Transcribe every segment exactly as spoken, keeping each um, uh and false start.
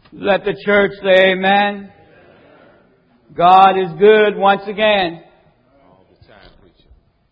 Let the church say amen. God is good once again. All the time, preacher.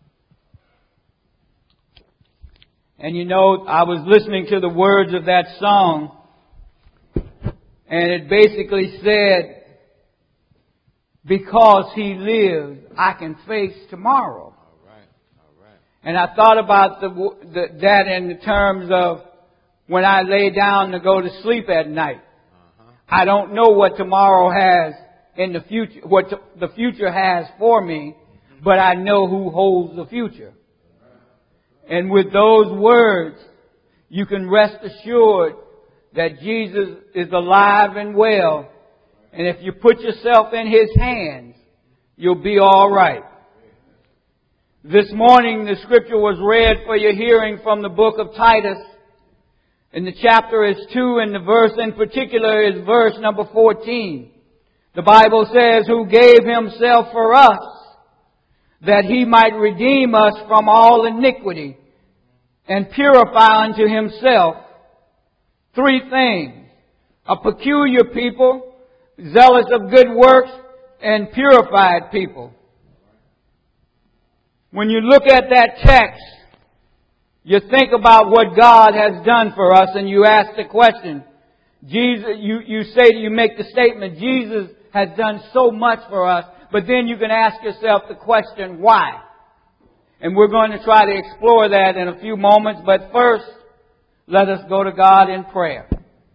And you know, I was listening to the words of that song, and it basically said, because He lives, I can face tomorrow. All right, all right. And I thought about the, the, that in the terms of when I lay down to go to sleep at night. I don't know what tomorrow has in the future, what t- the future has for me, but I know who holds the future. And with those words, you can rest assured that Jesus is alive and well. And if you put yourself in His hands, you'll be all right. This morning, the scripture was read for your hearing from the book of Titus. And the chapter is two, and the verse in particular is verse number fourteen. The Bible says, who gave Himself for us, that He might redeem us from all iniquity, and purify unto Himself three things: a peculiar people, zealous of good works, and purified people. When you look at that text, you think about what God has done for us, and you ask the question. Jesus, you, you say, you make the statement, Jesus has done so much for us, but then you can ask yourself the question, why? And we're going to try to explore that in a few moments, but first, let us go to God in prayer.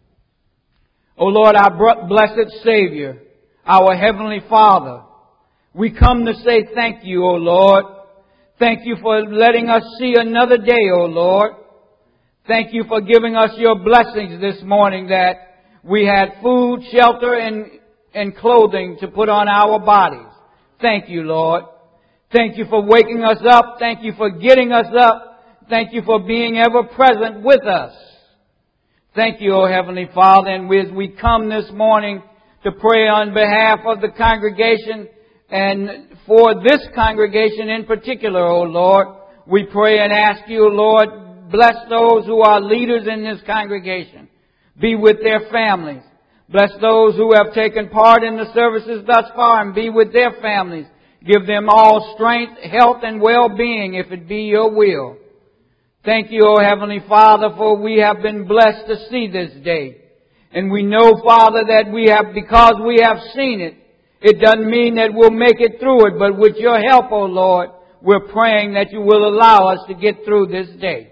O Lord, our blessed Savior, our Heavenly Father, we come to say thank you, O Lord. Thank you for letting us see another day, O Lord. Thank you for giving us your blessings this morning, that we had food, shelter, and, and clothing to put on our bodies. Thank you, Lord. Thank you for waking us up. Thank you for getting us up. Thank you for being ever present with us. Thank you, O Heavenly Father. And as we come this morning to pray on behalf of the congregation, and for this congregation in particular, O Lord, we pray and ask you, Lord, bless those who are leaders in this congregation. Be with their families. Bless those who have taken part in the services thus far, and be with their families. Give them all strength, health, and well-being if it be your will. Thank you, O Heavenly Father, for we have been blessed to see this day. And we know, Father, that we have, because we have seen it, it doesn't mean that we'll make it through it, but with your help, O Lord, we're praying that you will allow us to get through this day.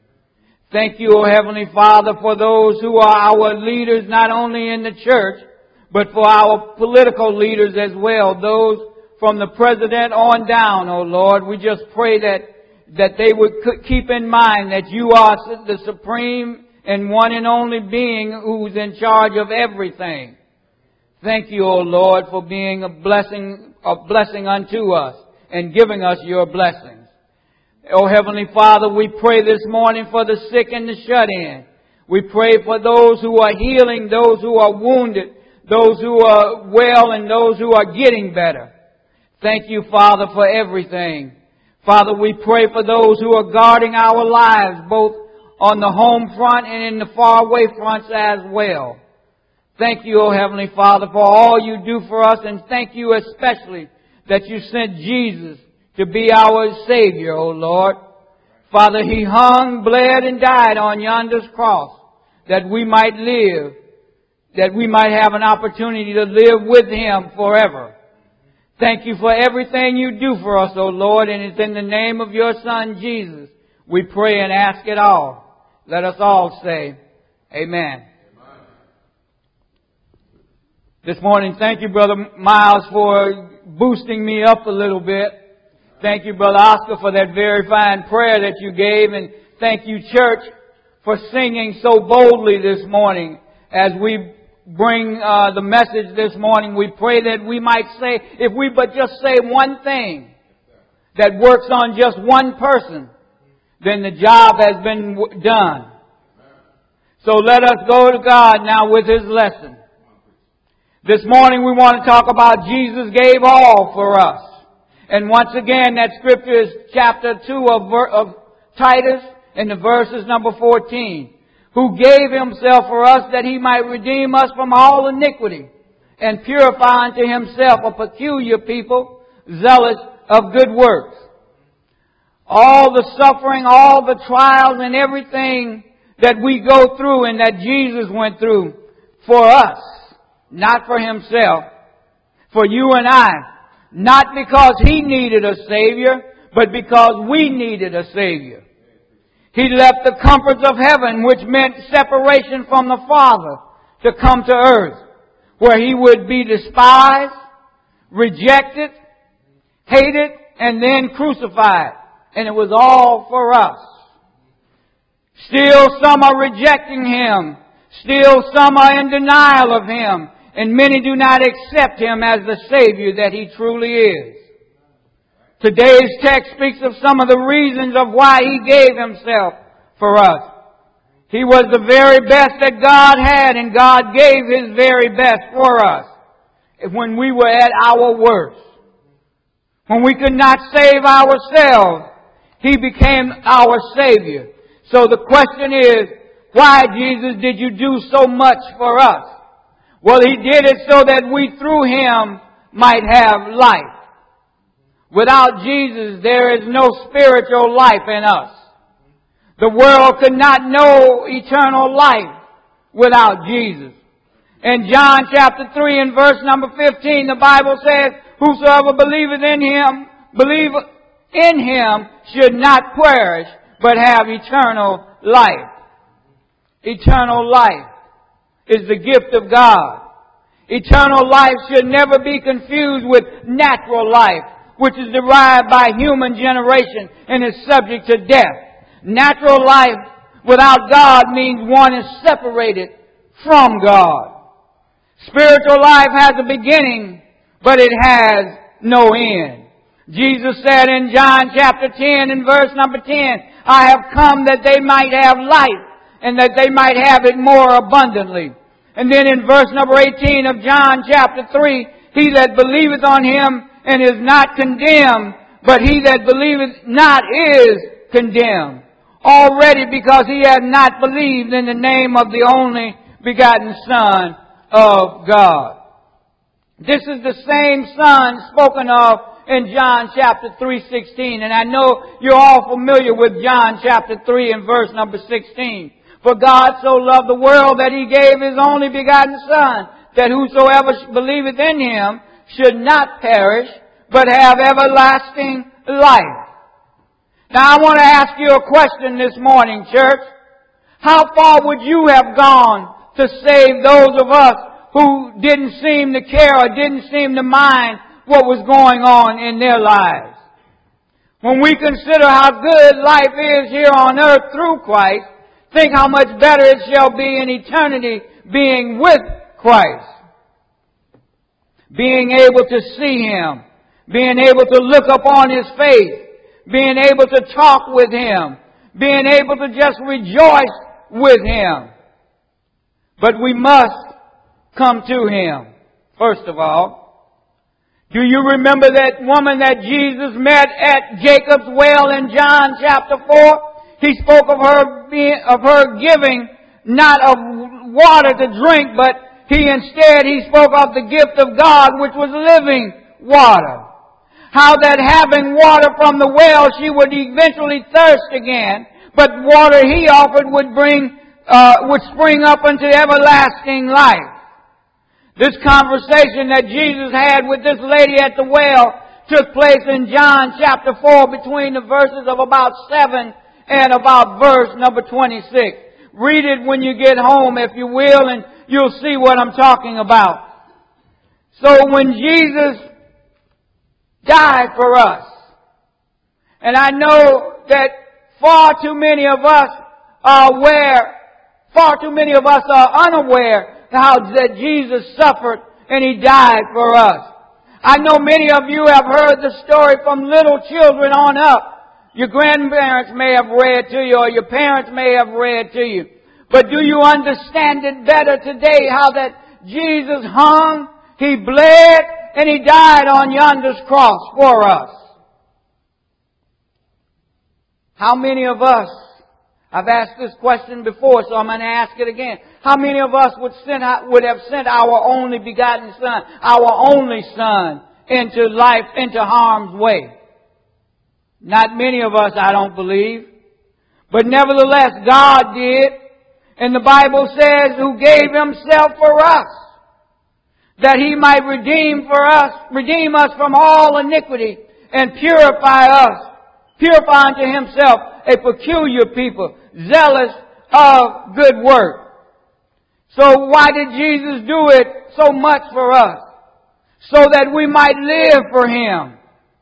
Thank you, O Heavenly Father, for those who are our leaders, not only in the church, but for our political leaders as well, those from the president on down, O Lord. We just pray that, that they would keep in mind that you are the supreme and one and only being who's in charge of everything. Thank you, O Lord, for being a blessing, a blessing unto us and giving us your blessings. O Heavenly Father, we pray this morning for the sick and the shut-in. We pray for those who are healing, those who are wounded, those who are well, and those who are getting better. Thank you, Father, for everything. Father, we pray for those who are guarding our lives, both on the home front and in the faraway fronts as well. Thank you, O Heavenly Father, for all you do for us, and thank you especially that you sent Jesus to be our Savior, O Lord. Father, He hung, bled, and died on yonder's cross that we might live, that we might have an opportunity to live with Him forever. Thank you for everything you do for us, O Lord, and it's in the name of your Son, Jesus, we pray and ask it all. Let us all say, amen. This morning, thank you, Brother Miles, for boosting me up a little bit. Thank you, Brother Oscar, for that very fine prayer that you gave. And thank you, church, for singing so boldly this morning. As we bring uh, the message this morning, we pray that we might say, if we but just say one thing that works on just one person, then the job has been done. So let us go to God now with His lesson. This morning we want to talk about Jesus gave all for us. And once again, that scripture is chapter two of, of Titus, and the verse is number fourteen. who gave himself for us that he might redeem us from all iniquity and purify unto himself a peculiar people, zealous of good works. All the suffering, all the trials and everything that we go through and that Jesus went through for us, not for himself, for you and I, not because he needed a Savior, but because we needed a Savior. He left the comforts of heaven, which meant separation from the Father, to come to earth, where he would be despised, rejected, hated, and then crucified. And it was all for us. Still some are rejecting him. Still some are in denial of him. And many do not accept him as the Savior that he truly is. Today's text speaks of some of the reasons of why he gave himself for us. He was the very best that God had, and God gave his very best for us when we were at our worst. When we could not save ourselves, he became our Savior. So the question is, why, Jesus, did you do so much for us? Well, he did it so that we through him might have life. Without Jesus, there is no spiritual life in us. The world could not know eternal life without Jesus. In John chapter three and verse number fifteen, the Bible says, whosoever believeth in him, believe in him should not perish, but have eternal life. Eternal life is the gift of God. Eternal life should never be confused with natural life, which is derived by human generation and is subject to death. Natural life without God means one is separated from God. Spiritual life has a beginning, but it has no end. Jesus said in John chapter ten and verse number ten, I have come that they might have life and that they might have it more abundantly. And then in verse number eighteen of John chapter three, he that believeth on him and is not condemned, but he that believeth not is condemned already, because he hath not believed in the name of the only begotten Son of God. This is the same Son spoken of in John chapter three sixteen. And I know you're all familiar with John chapter three and verse number sixteen. For God so loved the world that he gave his only begotten Son, that whosoever believeth in him should not perish, but have everlasting life. Now I want to ask you a question this morning, church. How far would you have gone to save those of us who didn't seem to care or didn't seem to mind what was going on in their lives? When we consider how good life is here on earth through Christ, think how much better it shall be in eternity being with Christ. Being able to see him. Being able to look upon his face. Being able to talk with him. Being able to just rejoice with him. But we must come to him, first of all. Do you remember that woman that Jesus met at Jacob's well in John chapter four? He spoke of her being, of her giving not of water to drink, but he instead, he spoke of the gift of God, which was living water. How that having water from the well, she would eventually thirst again, but water he offered would bring, uh, would spring up into everlasting life. This conversation that Jesus had with this lady at the well took place in John chapter four between the verses of about seven and about verse number twenty-six. Read it when you get home, if you will, and you'll see what I'm talking about. So when Jesus died for us, and I know that far too many of us are aware, far too many of us are unaware how that Jesus suffered and he died for us. I know many of you have heard the story from little children on up. Your grandparents may have read to you, or your parents may have read to you. But do you understand it better today, how that Jesus hung, he bled, and he died on yonder's cross for us? How many of us, I've asked this question before, so I'm going to ask it again. How many of us would send, would have sent our only begotten Son, our only Son, into life, into harm's way? Not many of us, I don't believe. But nevertheless, God did. And the Bible says, who gave Himself for us, that He might redeem for us, redeem us from all iniquity and purify us, purify unto Himself a peculiar people, zealous of good work. So why did Jesus do it so much for us? So that we might live for Him.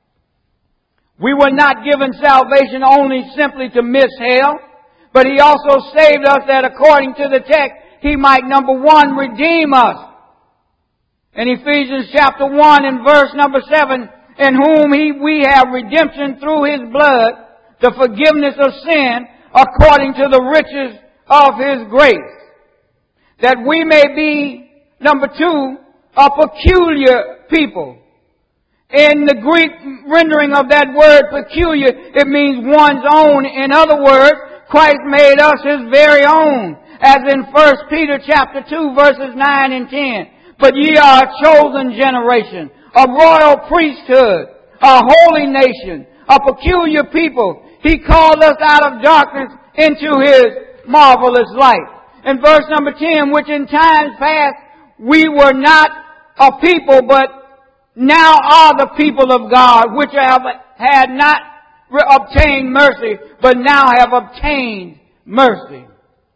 We were not given salvation only simply to miss hell, but He also saved us that according to the text, He might, number one, redeem us. In Ephesians chapter one and verse number seven, in whom he, we have redemption through His blood, the forgiveness of sin, according to the riches of His grace. That we may be, number two, a peculiar people. In the Greek rendering of that word peculiar, it means one's own. In other words, Christ made us His very own. As in First Peter chapter two verses nine and ten. But ye are a chosen generation, a royal priesthood, a holy nation, a peculiar people. He called us out of darkness into His marvelous light. In verse number ten, which in times past we were not a people, but now are the people of God, which have had not obtained mercy, but now have obtained mercy.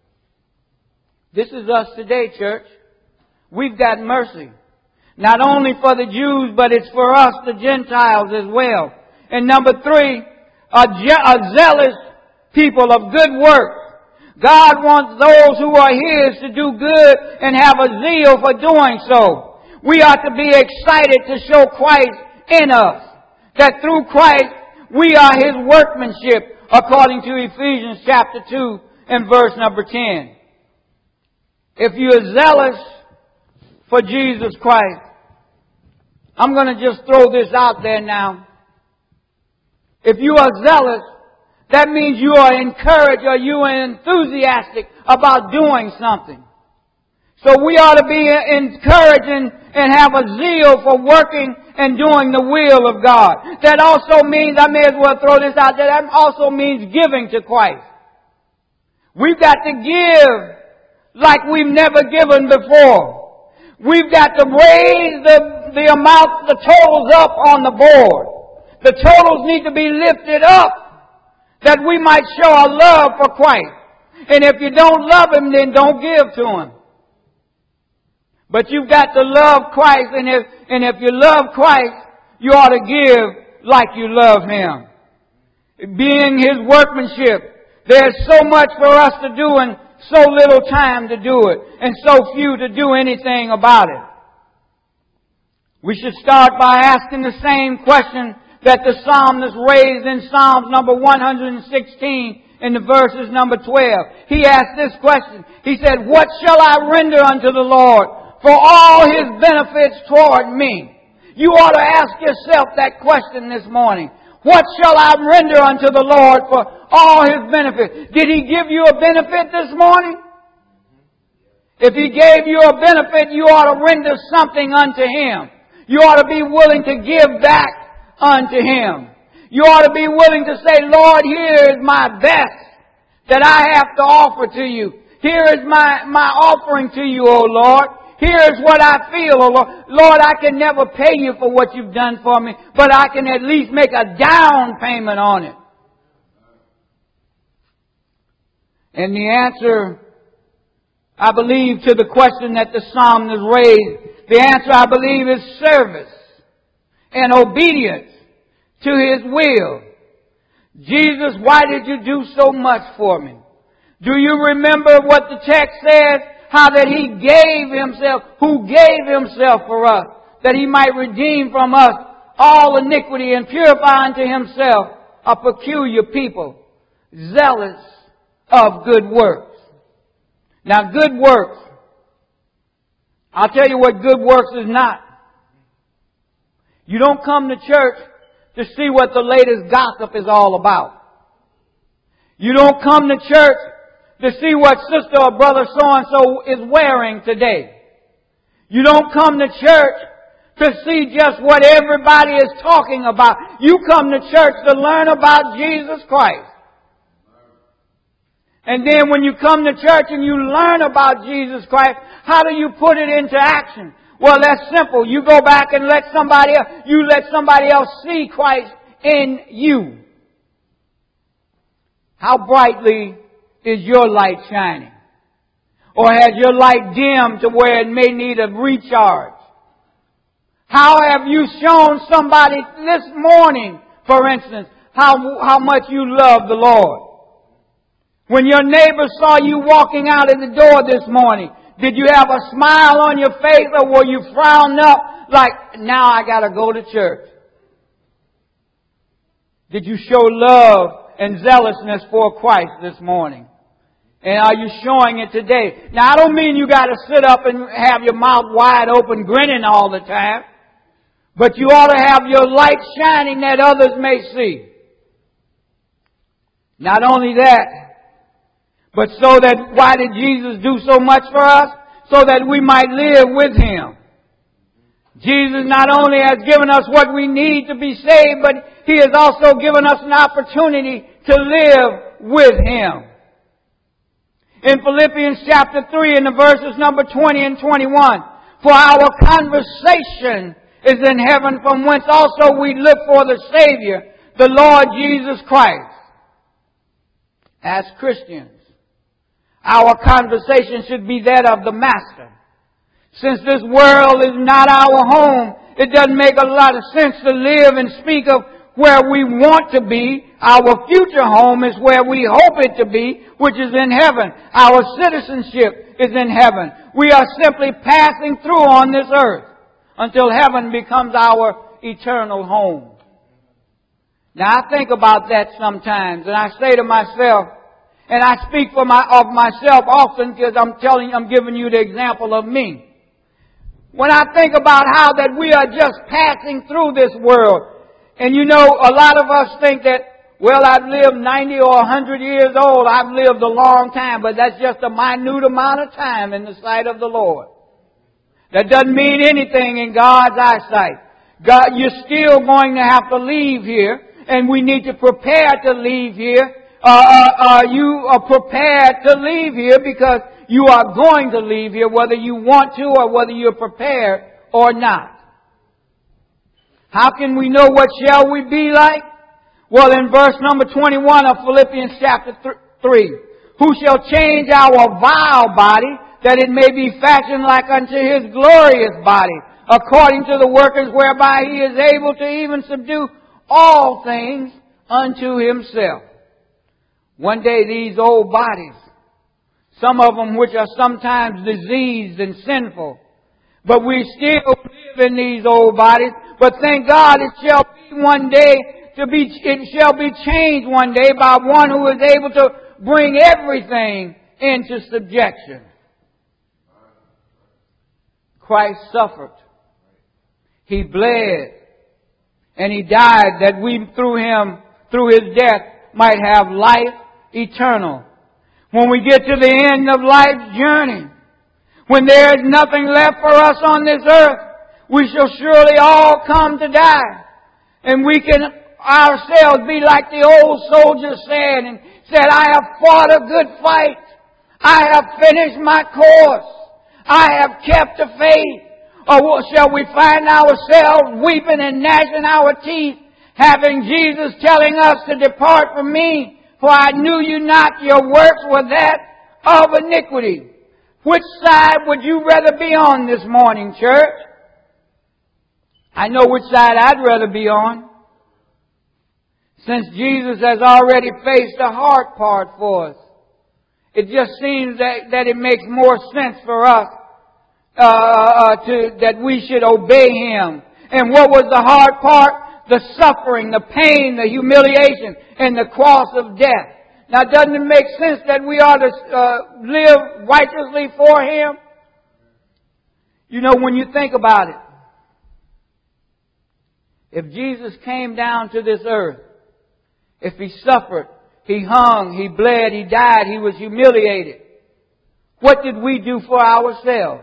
This is us today, church. We've got mercy. Not only for the Jews, but it's for us, the Gentiles, as well. And number three, a, je- a zealous people of good works. God wants those who are His to do good and have a zeal for doing so. We ought to be excited to show Christ in us. That through Christ we are His workmanship, according to Ephesians chapter two and verse number ten. If you are zealous for Jesus Christ, I'm going to just throw this out there now. If you are zealous, that means you are encouraged or you are enthusiastic about doing something. So we ought to be encouraged and, and have a zeal for working and doing the will of God. That also means, I may as well throw this out there, that also means giving to Christ. We've got to give like we've never given before. We've got to raise the, the amount, the totals up on the board. The totals need to be lifted up that we might show our love for Christ. And if you don't love Him, then don't give to Him. But you've got to love Christ, and if, and if you love Christ, you ought to give like you love Him. Being His workmanship, there's so much for us to do and so little time to do it, and so few to do anything about it. We should start by asking the same question that the psalmist raised in Psalms number one hundred sixteen in the verses number twelve. He asked this question. He said, what shall I render unto the Lord for all His benefits toward me? You ought to ask yourself that question this morning. What shall I render unto the Lord for all His benefits? Did He give you a benefit this morning? If He gave you a benefit, you ought to render something unto Him. You ought to be willing to give back unto Him. You ought to be willing to say, Lord, here is my best that I have to offer to you. Here is my, my offering to you, O Lord. Here's what I feel, oh Lord. Lord, I can never pay you for what you've done for me, but I can at least make a down payment on it. And the answer, I believe, to the question that the psalmist raised, the answer, I believe, is service and obedience to His will. Jesus, why did you do so much for me? Do you remember what the text says? How that He gave Himself, who gave Himself for us, that He might redeem from us all iniquity and purify unto Himself a peculiar people, zealous of good works. Now, good works, I'll tell you what good works is not. You don't come to church to see what the latest gossip is all about. You don't come to church to see what sister or brother so-and-so is wearing today. You don't come to church to see just what everybody is talking about. You come to church to learn about Jesus Christ. And then when you come to church and you learn about Jesus Christ, how do you put it into action? Well, that's simple. You go back and let somebody else, you let somebody else see Christ in you. How brightly is your light shining? Or has your light dimmed to where it may need a recharge? How have you shown somebody this morning, for instance, how, how much you love the Lord? When your neighbor saw you walking out of the door this morning, did you have a smile on your face or were you frowned up like, now I gotta go to church? Did you show love and zealousness for Christ this morning? And are you showing it today? Now I don't mean you gotta sit up and have your mouth wide open grinning all the time. But you ought to have your light shining that others may see. Not only that, but so that, why did Jesus do so much for us? So that we might live with Him. Jesus not only has given us what we need to be saved, but He has also given us an opportunity to live with Him. In Philippians chapter three, in the verses number twenty and twenty-one, for our conversation is in heaven, from whence also we look for the Savior, the Lord Jesus Christ. As Christians, our conversation should be that of the Master. Since this world is not our home, it doesn't make a lot of sense to live and speak of where we want to be. Our future home is where we hope it to be, which is in heaven. Our citizenship is in heaven. We are simply passing through on this earth until heaven becomes our eternal home. Now I think about that sometimes, and I say to myself, and I speak for my, of myself often because I'm telling you, I'm giving you the example of me. When I think about how that we are just passing through this world, and you know, a lot of us think that, well, I've lived ninety or one hundred years old, I've lived a long time, but that's just a minute amount of time in the sight of the Lord. That doesn't mean anything in God's eyesight. God, you're still going to have to leave here, and we need to prepare to leave here. Uh, uh, uh, you are prepared to leave here because you are going to leave here, whether you want to or whether you're prepared or not. How can we know what shall we be like? Well, in verse number twenty-one of Philippians chapter three, who shall change our vile body, that it may be fashioned like unto His glorious body, according to the workings whereby He is able to even subdue all things unto Himself. One day these old bodies, some of them which are sometimes diseased and sinful, but we still live in these old bodies, but thank God it shall be one day to be, it shall be changed one day by one who is able to bring everything into subjection. Christ suffered. He bled. And He died that we through Him, through His death, might have life eternal. When we get to the end of life's journey, when there is nothing left for us on this earth, we shall surely all come to die. And we can ourselves be like the old soldier said, and said, I have fought a good fight. I have finished my course. I have kept the faith. Or shall we find ourselves weeping and gnashing our teeth, having Jesus telling us to depart from me, for I knew you not, your works were that of iniquity. Which side would you rather be on this morning, church? I know which side I'd rather be on. Since Jesus has already faced the hard part for us, it just seems that, that it makes more sense for us uh, uh, to that we should obey Him. And what was the hard part? The suffering, the pain, the humiliation, and the cross of death. Now, doesn't it make sense that we ought to uh, live righteously for Him? You know, when you think about it, if Jesus came down to this earth, if He suffered, He hung, He bled, He died, He was humiliated. What did we do for ourselves?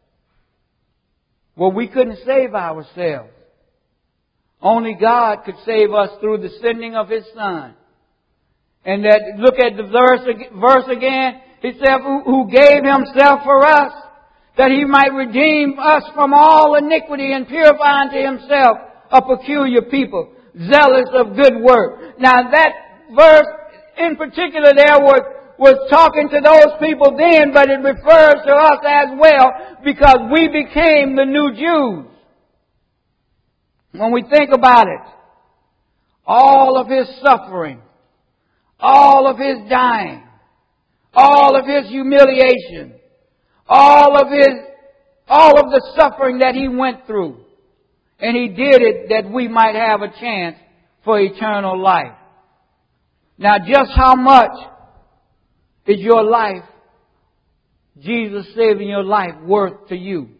Well, we couldn't save ourselves. Only God could save us through the sending of His Son. And that, look at the verse, verse again. He said, who, who gave Himself for us, that He might redeem us from all iniquity and purify unto Himself a peculiar people, zealous of good work. Now that verse in particular there was, was talking to those people then, but it refers to us as well because we became the new Jews. When we think about it, all of His suffering, all of His dying, all of His humiliation, all of His, all of the suffering that He went through. And He did it that we might have a chance for eternal life. Now just how much is your life, Jesus saving your life, worth to you?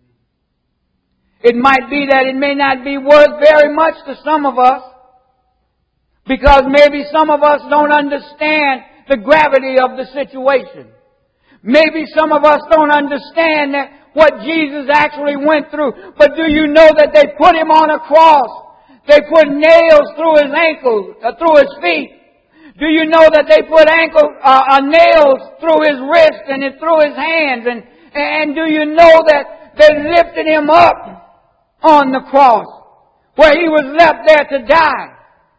It might be that it may not be worth very much to some of us, because maybe some of us don't understand the gravity of the situation. Maybe some of us don't understand that what Jesus actually went through. But do you know that they put Him on a cross? They put nails through His ankles, uh, through His feet. Do you know that they put ankle uh, uh, nails through His wrist and through His hands? And and do you know that they lifted Him up on the cross, where He was left there to die?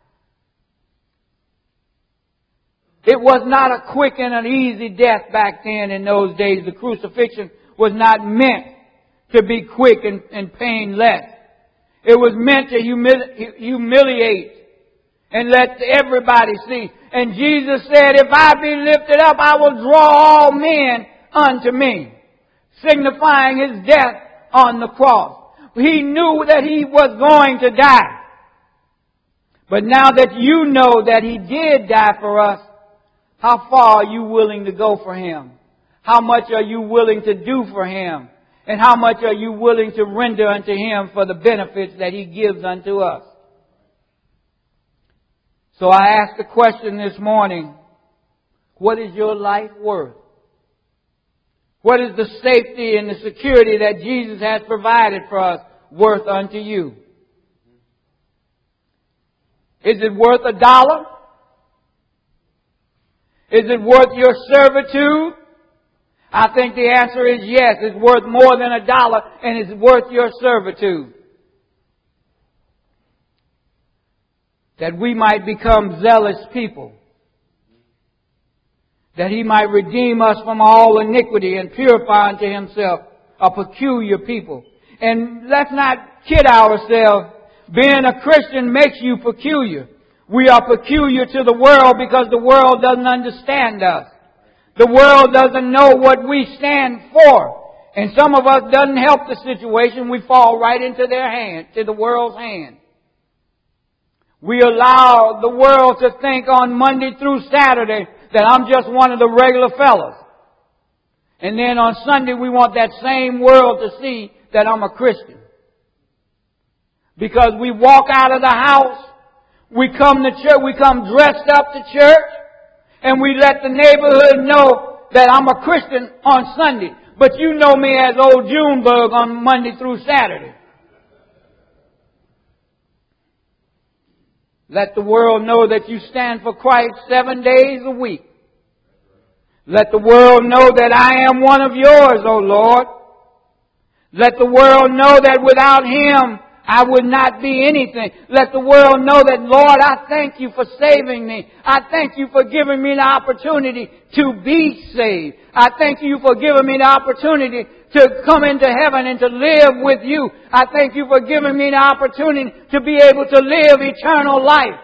It was not a quick and an easy death back then in those days. The crucifixion was not meant to be quick and, and painless. It was meant to humili- humiliate and let everybody see. And Jesus said, if I be lifted up, I will draw all men unto me, signifying His death on the cross. He knew that He was going to die. But now that you know that He did die for us, how far are you willing to go for Him? How much are you willing to do for Him? And how much are you willing to render unto Him for the benefits that He gives unto us? So I ask the question this morning, what is your life worth? What is the safety and the security that Jesus has provided for us worth unto you? Is it worth a dollar? Is it worth your servitude? I think the answer is yes. It's worth more than a dollar, and it's worth your servitude. That we might become zealous people. That He might redeem us from all iniquity and purify unto Himself a peculiar people. And let's not kid ourselves. Being a Christian makes you peculiar. We are peculiar to the world because the world doesn't understand us. The world doesn't know what we stand for. And some of us doesn't help the situation. We fall right into their hand, to the world's hand. We allow the world to think on Monday through Saturday that I'm just one of the regular fellas. And then on Sunday we want that same world to see that I'm a Christian. Because we walk out of the house, we come to church, we come dressed up to church, and we let the neighborhood know that I'm a Christian on Sunday. But you know me as old Junebug on Monday through Saturday. Let the world know that you stand for Christ seven days a week. Let the world know that I am one of yours, O Lord. Let the world know that without Him, I would not be anything. Let the world know that, Lord, I thank You for saving me. I thank You for giving me the opportunity to be saved. I thank You for giving me the opportunity to come into heaven and to live with You. I thank You for giving me the opportunity to be able to live eternal life.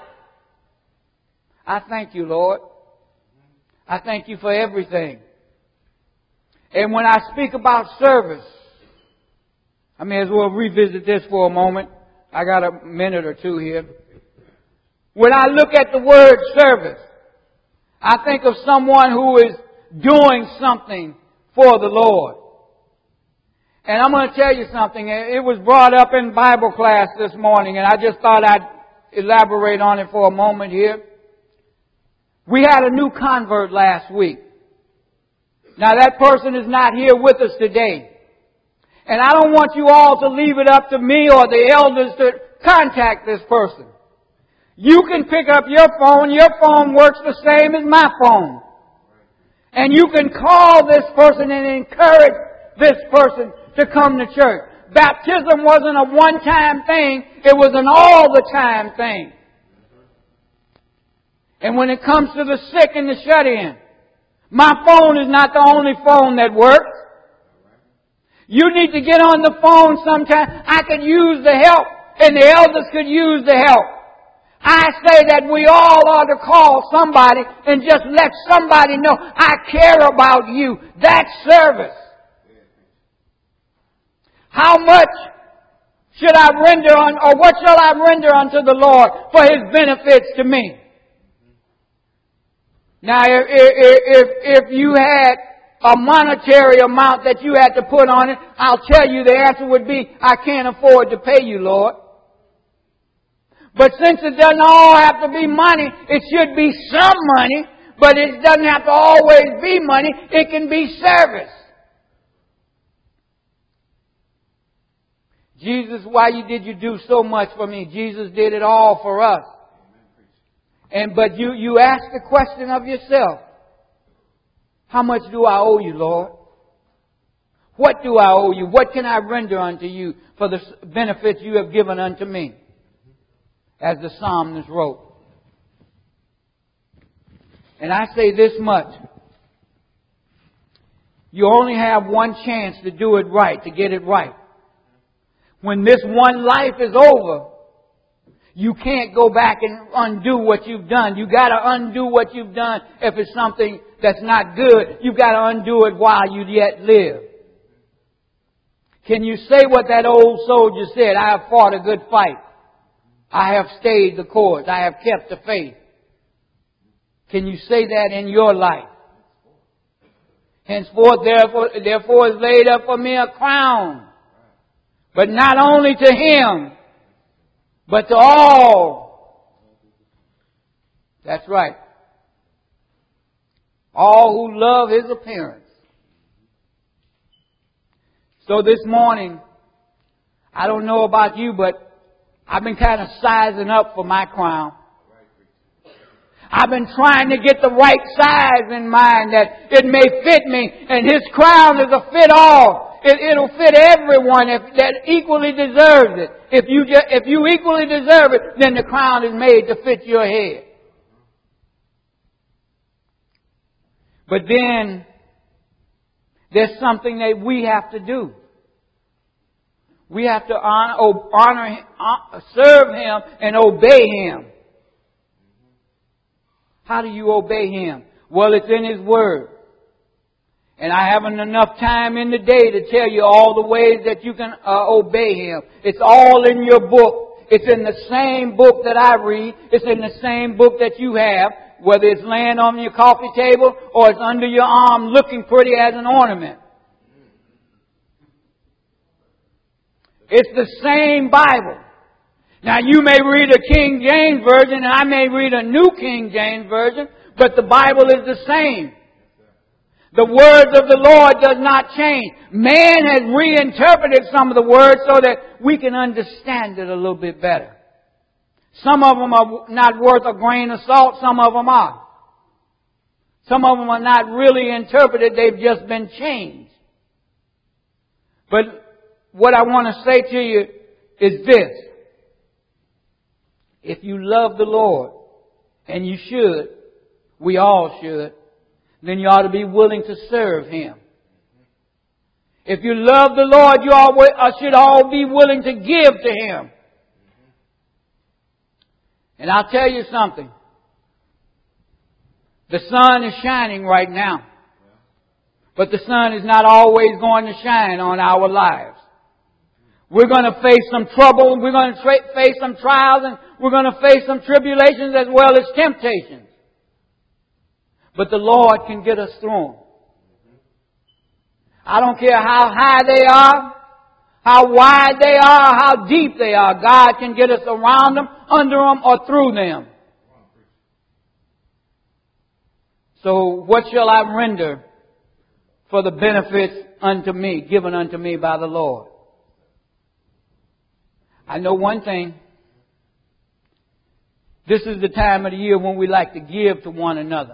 I thank You, Lord. I thank You for everything. And when I speak about service, I may as well revisit this for a moment. I got a minute or two here. When I look at the word service, I think of someone who is doing something for the Lord. And I'm going to tell you something. It was brought up in Bible class this morning, and I just thought I'd elaborate on it for a moment here. We had a new convert last week. Now that person is not here with us today. And I don't want you all to leave it up to me or the elders to contact this person. You can pick up your phone. Your phone works the same as my phone. And you can call this person and encourage this person to come to church. Baptism wasn't a one-time thing. It was an all-the-time thing. And when it comes to the sick and the shut-in, my phone is not the only phone that works. You need to get on the phone sometime. I could use the help, and the elders could use the help. I say that we all ought to call somebody and just let somebody know, I care about you. That's service. How much should I render on, or what shall I render unto the Lord for His benefits to me? Now, if, if, if you had a monetary amount that you had to put on it, I'll tell you the answer would be, I can't afford to pay you, Lord. But since it doesn't all have to be money, it should be some money, but it doesn't have to always be money. It can be service. Jesus, why you did you do so much for me? Jesus did it all for us. And but you, you ask the question of yourself, how much do I owe you, Lord? What do I owe you? What can I render unto you for the benefits you have given unto me? As the psalmist wrote. And I say this much. You only have one chance to do it right, to get it right. When this one life is over, you can't go back and undo what you've done. You got to undo what you've done if it's something that's not good. You've got to undo it while you yet live. Can you say what that old soldier said? I have fought a good fight. I have stayed the course. I have kept the faith. Can you say that in your life? Henceforth, therefore, therefore is laid up for me a crown. But not only to him, but to all. That's right. All who love His appearance. So this morning, I don't know about you, but I've been kind of sizing up for my crown. I've been trying to get the right size in mind that it may fit me. And His crown is a fit-all. It, it'll fit everyone if, that equally deserves it. If you just, if you equally deserve it, then the crown is made to fit your head. But then there's something that we have to do. We have to honor, honor, serve Him and obey Him. How do you obey Him? Well, it's in His Word. And I haven't enough time in the day to tell you all the ways that you can uh, obey Him. It's all in your book. It's in the same book that I read. It's in the same book that you have, whether it's laying on your coffee table or it's under your arm looking pretty as an ornament. It's the same Bible. Now you may read a King James Version and I may read a New King James Version, but the Bible is the same. The words of the Lord does not change. Man has reinterpreted some of the words so that we can understand it a little bit better. Some of them are not worth a grain of salt, some of them are. Some of them are not really interpreted, they've just been changed. But what I want to say to you is this. If you love the Lord, and you should, we all should, then you ought to be willing to serve Him. If you love the Lord, you always, should all be willing to give to Him. And I'll tell you something. The sun is shining right now. But the sun is not always going to shine on our lives. We're going to face some trouble. We're going to tra- face some trials. And we're going to face some tribulations as well as temptations. But the Lord can get us through them. I don't care how high they are, how wide they are, how deep they are. God can get us around them, under them, or through them. So what shall I render for the benefits unto me, given unto me by the Lord? I know one thing. This is the time of the year when we like to give to one another.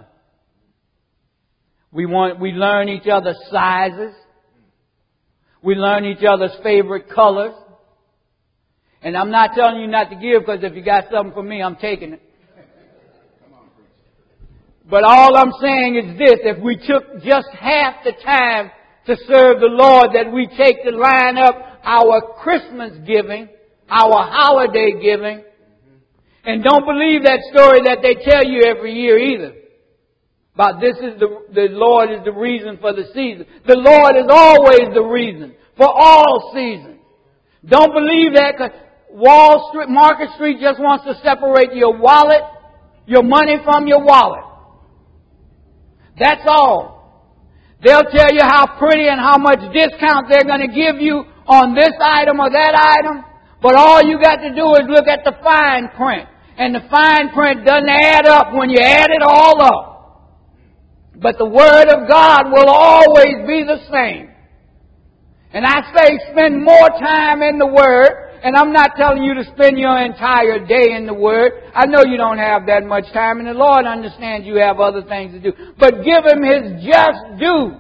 We want, we learn each other's sizes. We learn each other's favorite colors. And I'm not telling you not to give, because if you got something for me, I'm taking it. But all I'm saying is this: if we took just half the time to serve the Lord that we take to line up our Christmas giving, our holiday giving, and don't believe that story that they tell you every year either. About this is the, the Lord is the reason for the season. The Lord is always the reason for all seasons. Don't believe that, because Wall Street, Market Street just wants to separate your wallet, your money from your wallet. That's all. They'll tell you how pretty and how much discount they're going to give you on this item or that item. But all you got to do is look at the fine print. And the fine print doesn't add up when you add it all up. But the Word of God will always be the same. And I say spend more time in the Word. And I'm not telling you to spend your entire day in the Word. I know you don't have that much time, and the Lord understands you have other things to do. But give Him His just due.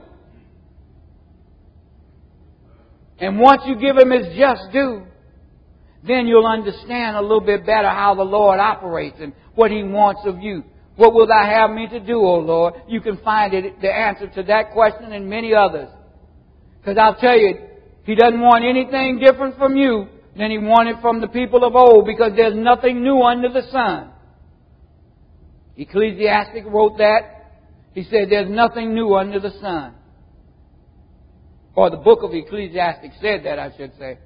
And once you give Him His just due, then you'll understand a little bit better how the Lord operates and what He wants of you. What will Thou have me to do, O Lord? You can find it, the answer to that question and many others. Because I'll tell you, He doesn't want anything different from you than He wanted from the people of old, because there's nothing new under the sun. Ecclesiastic wrote that. He said there's nothing new under the sun. Or the book of Ecclesiastic said that, I should say.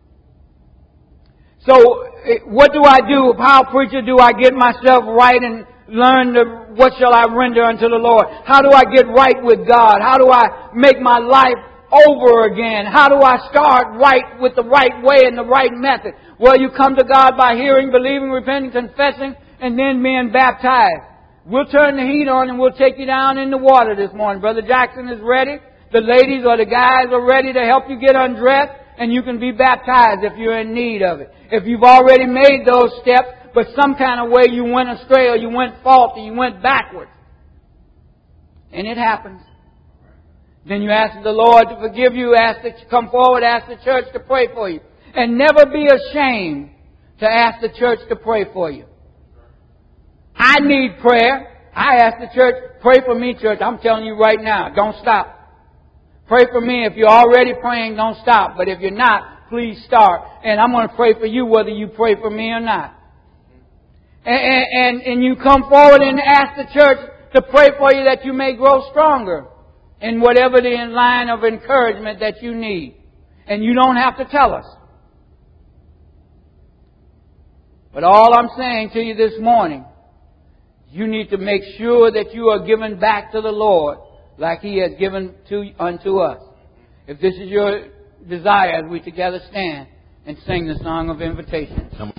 So, what do I do? How, preacher, do I get myself right and learn the, what shall I render unto the Lord? How do I get right with God? How do I make my life over again? How do I start right with the right way and the right method? Well, you come to God by hearing, believing, repenting, confessing, and then being baptized. We'll turn the heat on and we'll take you down in the water this morning. Brother Jackson is ready. The ladies or the guys are ready to help you get undressed, and you can be baptized if you're in need of it. If you've already made those steps, but some kind of way you went astray or you went faulty, you went backwards. And it happens. Then you ask the Lord to forgive you, ask that you come forward, ask the church to pray for you. And never be ashamed to ask the church to pray for you. I need prayer. I ask the church, pray for me, church. I'm telling you right now, don't stop. Pray for me. If you're already praying, don't stop. But if you're not, please start. And I'm going to pray for you whether you pray for me or not. And, and, and you come forward and ask the church to pray for you that you may grow stronger in whatever the line of encouragement that you need. And you don't have to tell us. But all I'm saying to you this morning, you need to make sure that you are given back to the Lord like He has given to unto us. If this is your desire, as we together stand and sing the song of invitation.